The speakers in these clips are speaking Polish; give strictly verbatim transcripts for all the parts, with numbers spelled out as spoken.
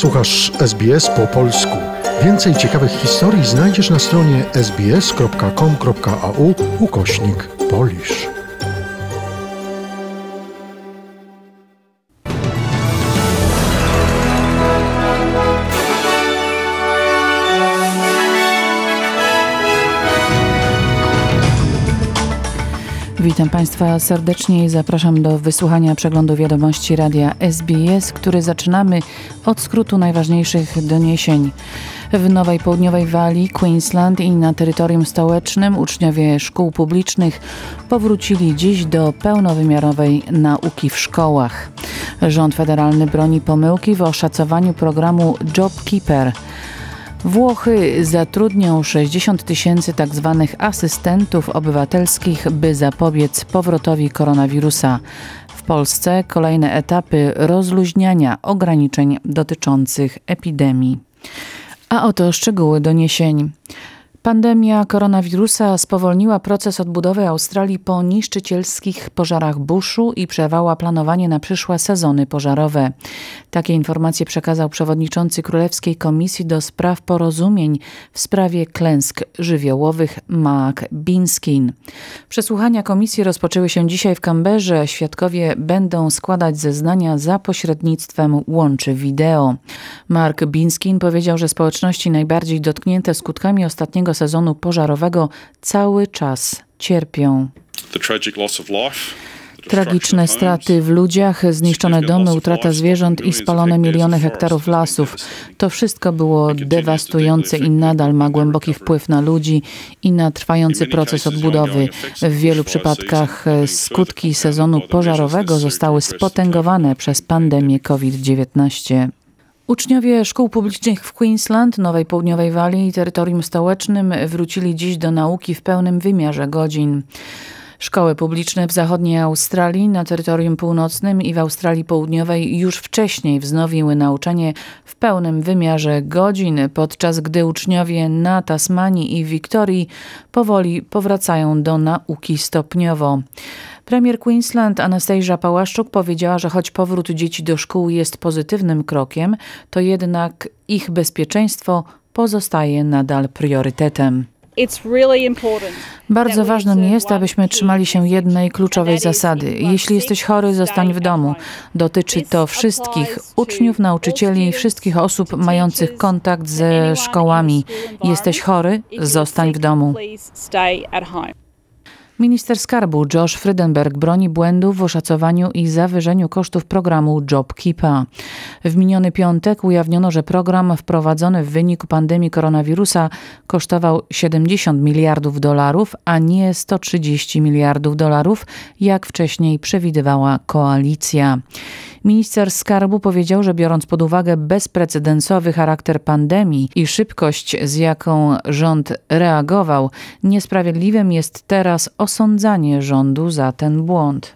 Słuchasz S B S po polsku. Więcej ciekawych historii znajdziesz na stronie sbs.com.au ukośnik Polish. Witam Państwa serdecznie i zapraszam do wysłuchania przeglądu wiadomości radia S B S, który zaczynamy od skrótu najważniejszych doniesień. W Nowej Południowej Walii, Queensland i na terytorium stołecznym uczniowie szkół publicznych powrócili dziś do pełnowymiarowej nauki w szkołach. Rząd federalny broni pomyłki w oszacowaniu programu JobKeeper. Włochy zatrudnią sześćdziesiąt tysięcy tzw. asystentów obywatelskich, by zapobiec powrotowi koronawirusa. W Polsce kolejne etapy rozluźniania ograniczeń dotyczących epidemii. A oto szczegóły doniesień. Pandemia koronawirusa spowolniła proces odbudowy Australii po niszczycielskich pożarach buszu i przerwała planowanie na przyszłe sezony pożarowe. Takie informacje przekazał przewodniczący Królewskiej Komisji do Spraw Porozumień w sprawie klęsk żywiołowych Mark Binskin. Przesłuchania komisji rozpoczęły się dzisiaj w Canberrze. Świadkowie będą składać zeznania za pośrednictwem łączy wideo. Mark Binskin powiedział, że społeczności najbardziej dotknięte skutkami ostatniego sezonu pożarowego cały czas cierpią. Tragiczne straty w ludziach, zniszczone domy, utrata zwierząt i spalone miliony hektarów lasów. To wszystko było dewastujące i nadal ma głęboki wpływ na ludzi i na trwający proces odbudowy. W wielu przypadkach skutki sezonu pożarowego zostały spotęgowane przez pandemię COVID dziewiętnaście. Uczniowie szkół publicznych w Queensland, Nowej Południowej Walii i terytorium stołecznym wrócili dziś do nauki w pełnym wymiarze godzin. Szkoły publiczne w zachodniej Australii, na terytorium północnym i w Australii Południowej już wcześniej wznowiły nauczanie w pełnym wymiarze godzin, podczas gdy uczniowie na Tasmanii i Wiktorii powoli powracają do nauki stopniowo. Premier Queensland Anastasia Palaszczuk powiedziała, że choć powrót dzieci do szkół jest pozytywnym krokiem, to jednak ich bezpieczeństwo pozostaje nadal priorytetem. Bardzo ważnym jest, abyśmy trzymali się jednej kluczowej zasady. Jeśli jesteś chory, zostań w domu. Dotyczy to wszystkich uczniów, nauczycieli i wszystkich osób mających kontakt ze szkołami. Jesteś chory? Zostań w domu. Minister skarbu Josh Frydenberg broni błędów w oszacowaniu i zawyżeniu kosztów programu JobKeeper. W miniony piątek ujawniono, że program wprowadzony w wyniku pandemii koronawirusa kosztował siedemdziesiąt miliardów dolarów, a nie sto trzydzieści miliardów dolarów, jak wcześniej przewidywała koalicja. Minister skarbu powiedział, że biorąc pod uwagę bezprecedensowy charakter pandemii i szybkość, z jaką rząd reagował, niesprawiedliwym jest teraz osądzanie rządu za ten błąd.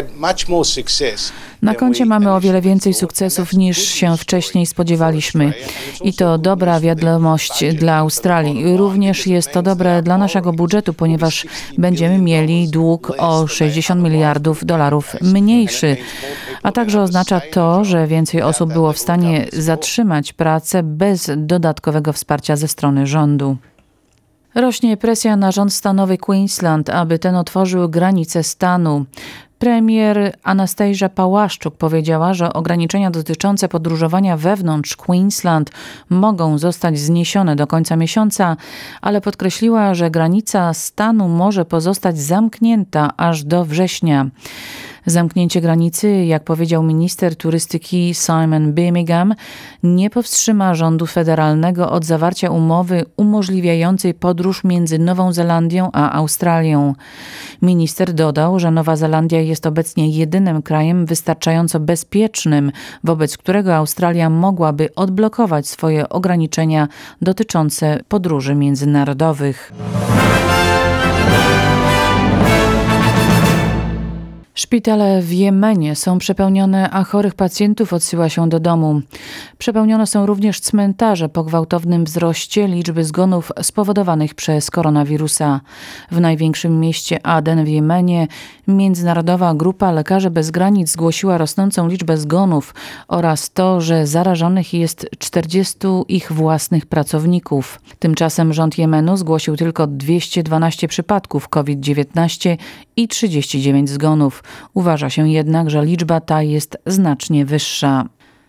Na koncie mamy o wiele więcej sukcesów niż się wcześniej spodziewaliśmy. I to dobra wiadomość dla Australii. Również jest to dobre dla naszego budżetu, ponieważ będziemy mieli dług o sześćdziesiąt miliardów dolarów mniejszy. A także oznacza to, że więcej osób było w stanie zatrzymać pracę bez dodatkowego wsparcia ze strony rządu. Rośnie presja na rząd stanowy Queensland, aby ten otworzył granice stanu. Premier Anastasia Palaszczuk powiedziała, że ograniczenia dotyczące podróżowania wewnątrz Queensland mogą zostać zniesione do końca miesiąca, ale podkreśliła, że granica stanu może pozostać zamknięta aż do września. Zamknięcie granicy, jak powiedział minister turystyki Simon Birmingham, nie powstrzyma rządu federalnego od zawarcia umowy umożliwiającej podróż między Nową Zelandią a Australią. Minister dodał, że Nowa Zelandia jest obecnie jedynym krajem wystarczająco bezpiecznym, wobec którego Australia mogłaby odblokować swoje ograniczenia dotyczące podróży międzynarodowych. Szpitale w Jemenie są przepełnione, a chorych pacjentów odsyła się do domu. Przepełnione są również cmentarze po gwałtownym wzroście liczby zgonów spowodowanych przez koronawirusa. W największym mieście Aden w Jemenie Międzynarodowa Grupa Lekarzy Bez Granic zgłosiła rosnącą liczbę zgonów oraz to, że zarażonych jest czterdziestu ich własnych pracowników. Tymczasem rząd Jemenu zgłosił tylko dwieście dwanaście przypadków COVID dziewiętnaście i trzydzieści dziewięć zgonów. Uważa się jednak, że liczba ta jest znacznie wyższa.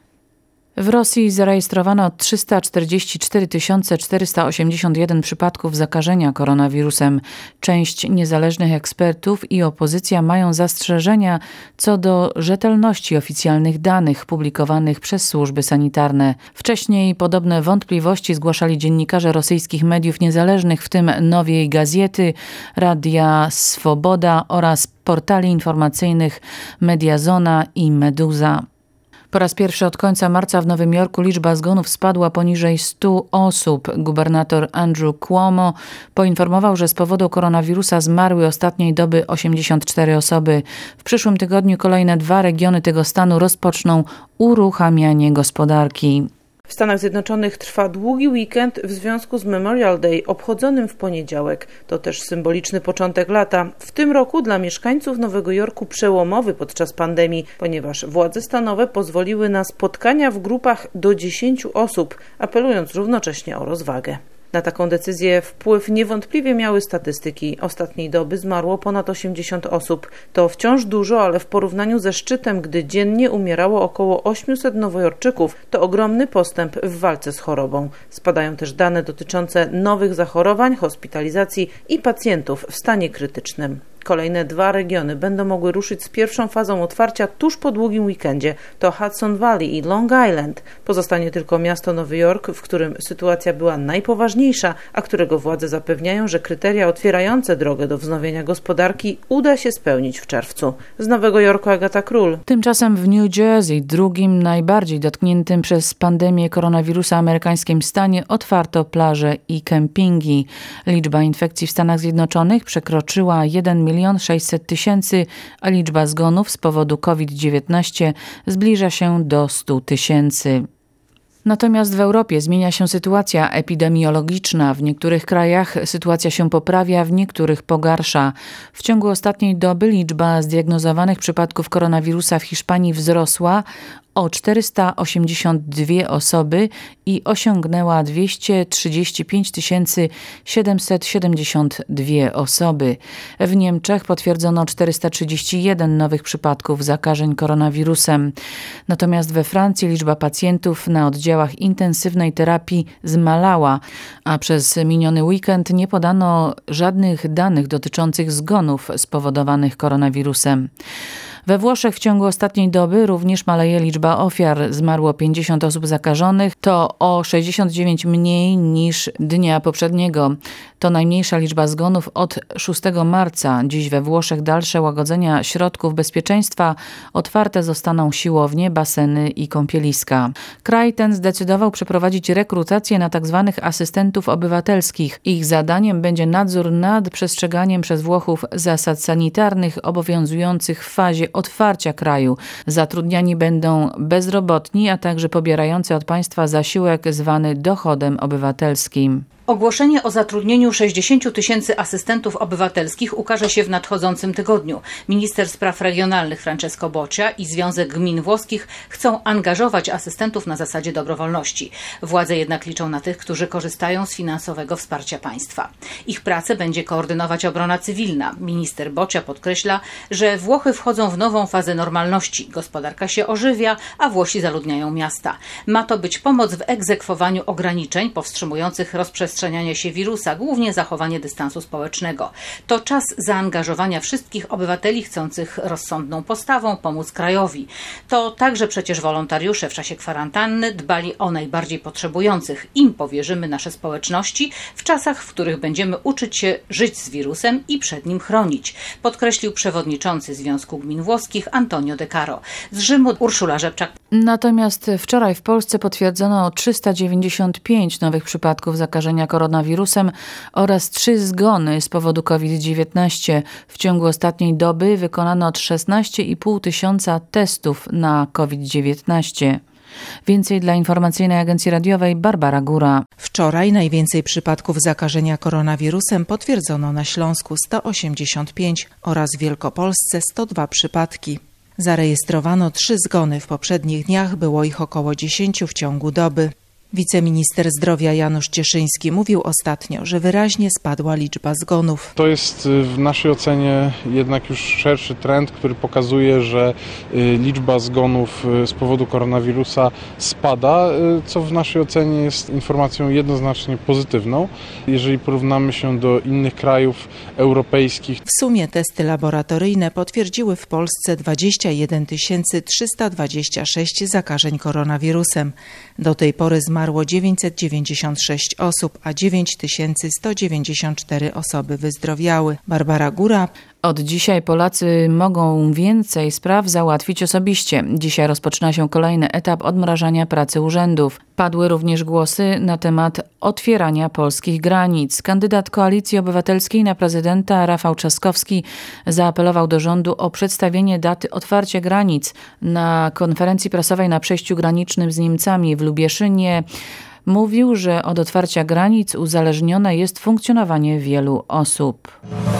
W Rosji zarejestrowano trzysta czterdzieści cztery tysiące czterysta osiemdziesiąt jeden przypadków zakażenia koronawirusem. Część niezależnych ekspertów i opozycja mają zastrzeżenia co do rzetelności oficjalnych danych publikowanych przez służby sanitarne. Wcześniej podobne wątpliwości zgłaszali dziennikarze rosyjskich mediów niezależnych, w tym Nowej Gazety, Radia Swoboda oraz portali informacyjnych Mediazona i Meduza. Po raz pierwszy od końca marca w Nowym Jorku liczba zgonów spadła poniżej stu osób. Gubernator Andrew Cuomo poinformował, że z powodu koronawirusa zmarły ostatniej doby osiemdziesiąt cztery osoby. W przyszłym tygodniu kolejne dwa regiony tego stanu rozpoczną uruchamianie gospodarki. W Stanach Zjednoczonych trwa długi weekend w związku z Memorial Day obchodzonym w poniedziałek. To też symboliczny początek lata. W tym roku dla mieszkańców Nowego Jorku przełomowy podczas pandemii, ponieważ władze stanowe pozwoliły na spotkania w grupach do dziesięciu osób, apelując równocześnie o rozwagę. Na taką decyzję wpływ niewątpliwie miały statystyki. Ostatniej doby zmarło ponad osiemdziesiąt osób. To wciąż dużo, ale w porównaniu ze szczytem, gdy dziennie umierało około osiemset nowojorczyków, to ogromny postęp w walce z chorobą. Spadają też dane dotyczące nowych zachorowań, hospitalizacji i pacjentów w stanie krytycznym. Kolejne dwa regiony będą mogły ruszyć z pierwszą fazą otwarcia tuż po długim weekendzie. To Hudson Valley i Long Island. Pozostanie tylko miasto Nowy Jork, w którym sytuacja była najpoważniejsza, a którego władze zapewniają, że kryteria otwierające drogę do wznowienia gospodarki uda się spełnić w czerwcu. Z Nowego Jorku Agata Król. Tymczasem w New Jersey, drugim najbardziej dotkniętym przez pandemię koronawirusa amerykańskim stanie, otwarto plaże i kempingi. Liczba infekcji w Stanach Zjednoczonych przekroczyła jeden milion sześćset tysięcy, a liczba zgonów z powodu COVID dziewiętnaście zbliża się do stu tysięcy. Natomiast w Europie zmienia się sytuacja epidemiologiczna. W niektórych krajach sytuacja się poprawia, w niektórych pogarsza. W ciągu ostatniej doby liczba zdiagnozowanych przypadków koronawirusa w Hiszpanii wzrosła o czterysta osiemdziesiąt dwie osoby i osiągnęła dwieście trzydzieści pięć tysięcy siedemset siedemdziesiąt dwie osoby. W Niemczech potwierdzono czterysta trzydzieści jeden nowych przypadków zakażeń koronawirusem. Natomiast we Francji liczba pacjentów na oddziałach intensywnej terapii zmalała, a przez miniony weekend nie podano żadnych danych dotyczących zgonów spowodowanych koronawirusem. We Włoszech w ciągu ostatniej doby również maleje liczba ofiar. Zmarło pięćdziesiąt osób zakażonych, to o sześćdziesiąt dziewięć mniej niż dnia poprzedniego. To najmniejsza liczba zgonów od szóstego marca. Dziś we Włoszech dalsze łagodzenia środków bezpieczeństwa. Otwarte zostaną siłownie, baseny i kąpieliska. Kraj ten zdecydował przeprowadzić rekrutację na tzw. asystentów obywatelskich. Ich zadaniem będzie nadzór nad przestrzeganiem przez Włochów zasad sanitarnych obowiązujących w fazie otwarcia kraju. Zatrudniani będą bezrobotni, a także pobierający od państwa zasiłek zwany dochodem obywatelskim. Ogłoszenie o zatrudnieniu sześćdziesięciu tysięcy asystentów obywatelskich ukaże się w nadchodzącym tygodniu. Minister Spraw Regionalnych Francesco Boccia i Związek Gmin Włoskich chcą angażować asystentów na zasadzie dobrowolności. Władze jednak liczą na tych, którzy korzystają z finansowego wsparcia państwa. Ich pracę będzie koordynować obrona cywilna. Minister Boccia podkreśla, że Włochy wchodzą w nową fazę normalności. Gospodarka się ożywia, a Włosi zaludniają miasta. Ma to być pomoc w egzekwowaniu ograniczeń powstrzymujących rozprzestrzenianie się wirusa, głównie zachowanie dystansu społecznego. To czas zaangażowania wszystkich obywateli chcących rozsądną postawą pomóc krajowi. To także przecież wolontariusze w czasie kwarantanny dbali o najbardziej potrzebujących. Im powierzymy nasze społeczności w czasach, w których będziemy uczyć się żyć z wirusem i przed nim chronić, podkreślił przewodniczący Związku Gmin Włoskich Antonio De Caro. Z Rzymu Urszula Rzepczak. Natomiast wczoraj w Polsce potwierdzono trzysta dziewięćdziesiąt pięć nowych przypadków zakażenia koronawirusem oraz trzy zgony z powodu COVID dziewiętnaście. W ciągu ostatniej doby wykonano szesnaście i pół tysiąca testów na COVID dziewiętnaście. Więcej dla Informacyjnej Agencji Radiowej Barbara Góra. Wczoraj najwięcej przypadków zakażenia koronawirusem potwierdzono na Śląsku sto osiemdziesiąt pięć oraz w Wielkopolsce sto dwa przypadki. Zarejestrowano trzy zgony, w poprzednich dniach było ich około dziesięciu w ciągu doby. Wiceminister zdrowia Janusz Cieszyński mówił ostatnio, że wyraźnie spadła liczba zgonów. To jest w naszej ocenie jednak już szerszy trend, który pokazuje, że liczba zgonów z powodu koronawirusa spada, co w naszej ocenie jest informacją jednoznacznie pozytywną. Jeżeli porównamy się do innych krajów europejskich. W sumie testy laboratoryjne potwierdziły w Polsce dwadzieścia jeden tysięcy trzysta dwadzieścia sześć zakażeń koronawirusem. Do tej pory zmarło Zmarło dziewięćset dziewięćdziesiąt sześć osób, a dziewięć tysięcy sto dziewięćdziesiąt cztery osoby wyzdrowiały. Barbara Góra. Od dzisiaj Polacy mogą więcej spraw załatwić osobiście. Dzisiaj rozpoczyna się kolejny etap odmrażania pracy urzędów. Padły również głosy na temat otwierania polskich granic. Kandydat Koalicji Obywatelskiej na prezydenta Rafał Trzaskowski zaapelował do rządu o przedstawienie daty otwarcia granic. Na konferencji prasowej na przejściu granicznym z Niemcami w Lubieszynie mówił, że od otwarcia granic uzależnione jest funkcjonowanie wielu osób.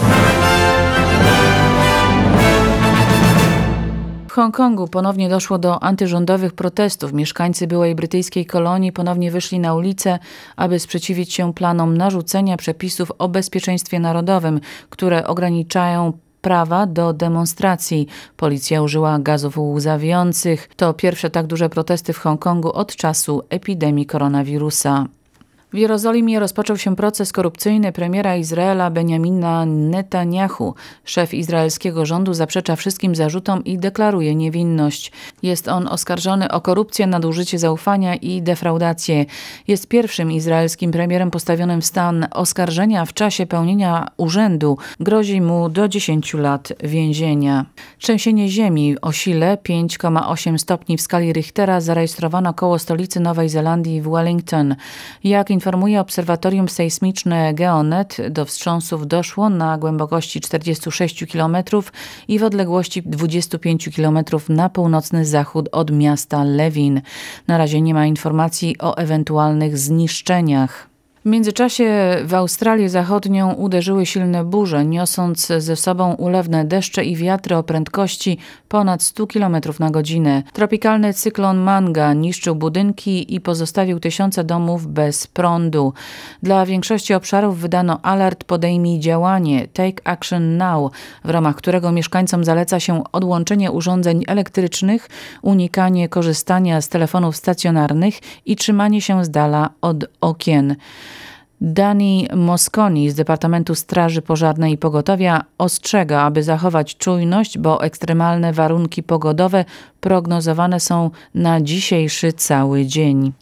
W Hongkongu ponownie doszło do antyrządowych protestów. Mieszkańcy byłej brytyjskiej kolonii ponownie wyszli na ulicę, aby sprzeciwić się planom narzucenia przepisów o bezpieczeństwie narodowym, które ograniczają prawa do demonstracji. Policja użyła gazów łzawiących. To pierwsze tak duże protesty w Hongkongu od czasu epidemii koronawirusa. W Jerozolimie rozpoczął się proces korupcyjny premiera Izraela Benjamina Netanyahu. Szef izraelskiego rządu zaprzecza wszystkim zarzutom i deklaruje niewinność. Jest on oskarżony o korupcję, nadużycie zaufania i defraudację. Jest pierwszym izraelskim premierem postawionym w stan oskarżenia w czasie pełnienia urzędu. Grozi mu do dziesięciu lat więzienia. Trzęsienie ziemi o sile pięć przecinek osiem stopni w skali Richtera zarejestrowano koło stolicy Nowej Zelandii w Wellington. Jak informuje obserwatorium sejsmiczne Geonet, do wstrząsów doszło na głębokości czterdziestu sześciu kilometrów i w odległości dwudziestu pięciu kilometrów na północny zachód od miasta Lewin. Na razie nie ma informacji o ewentualnych zniszczeniach. W międzyczasie w Australię Zachodnią uderzyły silne burze, niosąc ze sobą ulewne deszcze i wiatry o prędkości ponad stu kilometrów na godzinę. Tropikalny cyklon Manga niszczył budynki i pozostawił tysiące domów bez prądu. Dla większości obszarów wydano alert podejmij działanie, Take Action Now, w ramach którego mieszkańcom zaleca się odłączenie urządzeń elektrycznych, unikanie korzystania z telefonów stacjonarnych i trzymanie się z dala od okien. Dani Mosconi z Departamentu Straży Pożarnej i Pogotowia ostrzega, aby zachować czujność, bo ekstremalne warunki pogodowe prognozowane są na dzisiejszy cały dzień.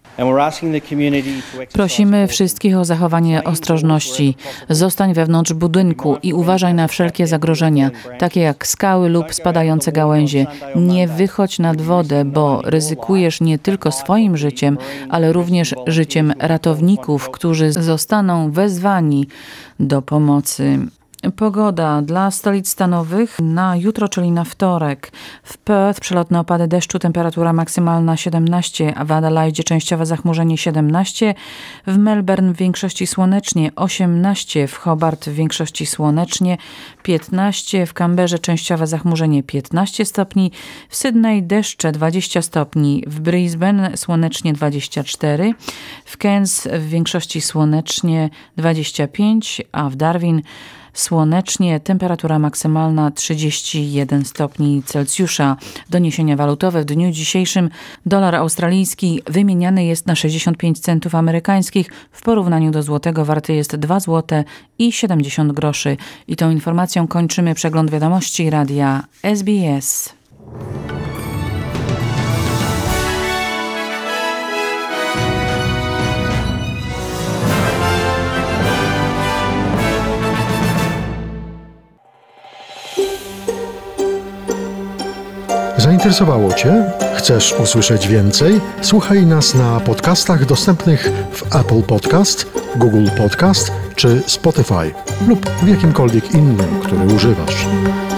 Prosimy wszystkich o zachowanie ostrożności. Zostań wewnątrz budynku i uważaj na wszelkie zagrożenia, takie jak skały lub spadające gałęzie. Nie wychodź nad wodę, bo ryzykujesz nie tylko swoim życiem, ale również życiem ratowników, którzy zostaną wezwani do pomocy. Pogoda dla stolic stanowych na jutro, czyli na wtorek. W Perth przelotne opady deszczu, temperatura maksymalna siedemnaście, a w Adelaide częściowe zachmurzenie siedemnaście, w Melbourne w większości słonecznie osiemnaście, w Hobart w większości słonecznie piętnaście, w Canberrze częściowe zachmurzenie piętnaście stopni, w Sydney deszcze dwadzieścia stopni, w Brisbane słonecznie dwadzieścia cztery, w Cairns w większości słonecznie dwadzieścia pięć, a w Darwin słonecznie, temperatura maksymalna trzydzieści jeden stopni Celsjusza. Doniesienia walutowe w dniu dzisiejszym. Dolar australijski wymieniany jest na sześćdziesiąt pięć centów amerykańskich. W porównaniu do złotego warty jest dwa złote i siedemdziesiąt groszy. I tą informacją kończymy przegląd wiadomości radia S B S. Za Zainteresowało Cię? Chcesz usłyszeć więcej? Słuchaj nas na podcastach dostępnych w Apple Podcast, Google Podcast czy Spotify lub w jakimkolwiek innym, który używasz.